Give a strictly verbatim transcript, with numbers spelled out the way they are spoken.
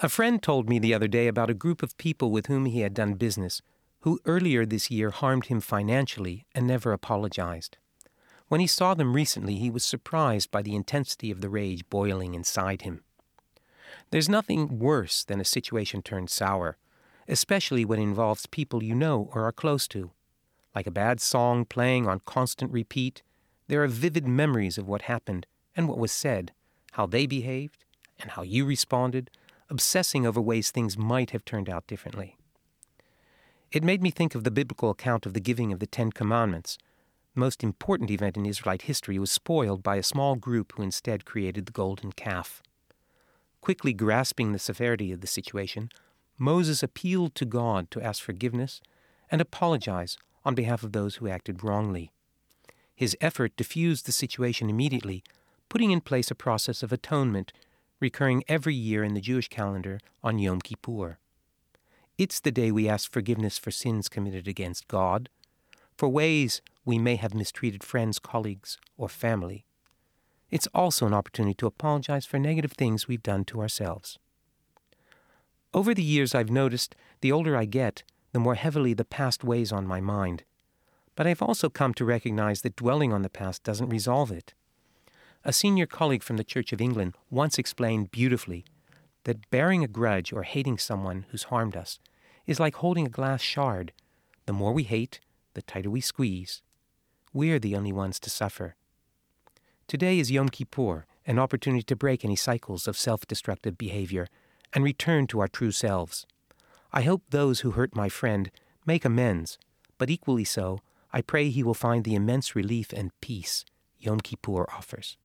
A friend told me the other day about a group of people with whom he had done business who earlier this year harmed him financially and never apologized. When he saw them recently, he was surprised by the intensity of the rage boiling inside him. There's nothing worse than a situation turned sour, especially when it involves people you know or are close to. Like a bad song playing on constant repeat, there are vivid memories of what happened and what was said, how they behaved, and how you responded, obsessing over ways things might have turned out differently. It made me think of the biblical account of the giving of the Ten Commandments. The most important event in Israelite history was spoiled by a small group who instead created the golden calf. Quickly grasping the severity of the situation, Moses appealed to God to ask forgiveness and apologize on behalf of those who acted wrongly. His effort diffused the situation immediately, putting in place a process of atonement recurring every year in the Jewish calendar on Yom Kippur. It's the day we ask forgiveness for sins committed against God, for ways we may have mistreated friends, colleagues, or family. It's also an opportunity to apologize for negative things we've done to ourselves. Over the years, I've noticed the older I get, the more heavily the past weighs on my mind. But I've also come to recognize that dwelling on the past doesn't resolve it. A senior colleague from the Church of England once explained beautifully that bearing a grudge or hating someone who's harmed us is like holding a glass shard. The more we hate, the tighter we squeeze. We're the only ones to suffer. Today is Yom Kippur, an opportunity to break any cycles of self-destructive behavior and return to our true selves. I hope those who hurt my friend make amends, but equally so, I pray he will find the immense relief and peace Yom Kippur offers.